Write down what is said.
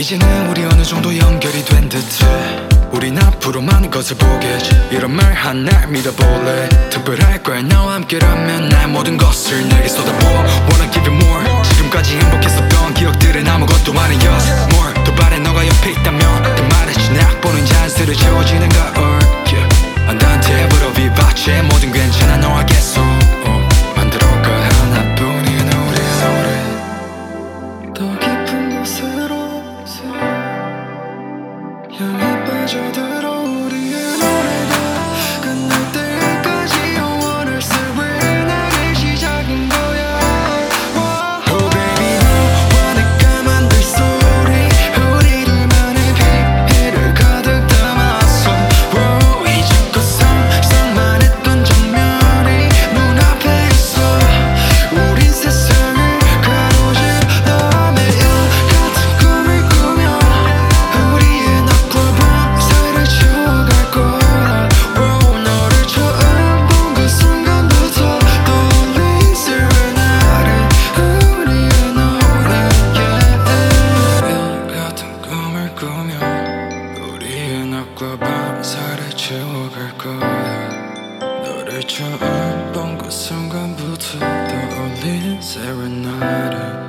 이제는 우리 어느 정도 연결이 된 듯해. 우린 앞으로 많은 것을 보겠지. 이런 말 한 날 믿어볼래. 특별할 거야 너와 함께라면 나의 모든 것을 내게 쏟아부어. Wanna give you more. 지금까지 행복했었던 기억들은 아무것도 아니었어. More 더 바래 너가 옆에 있다면. 그 말했지 내 악보는 자연스레 채워지는 가을. 안단테 부러 비바체 모든 괜찮아 너와 계속 만들어가 하나뿐인 우리 노래. 더 깊은 곳으로 향해 빠져들어. 우리의 노래가 끝날 때까지 영원할세. 왜 나의 시작인 거야. Oh baby 너와 내가 만들 소리 우리 둘만의 비밀을 가득 담았어. 이제껏 상상만 했던 장면이 눈앞에 있어. 우린 세상을 가로질러 매일 같은 꿈을 꾸며 우리의 낮과 밤 사이를 채워갈 거야. 너를 처음 본 그 순간부터 떠올린 세레나데 우리의 노래. 매일 같은 꿈을 꾸며 우리의 낮과 밤 사이를 채워갈 거야. 너를 처음 본 그 순간부터 떠올린 세레나데.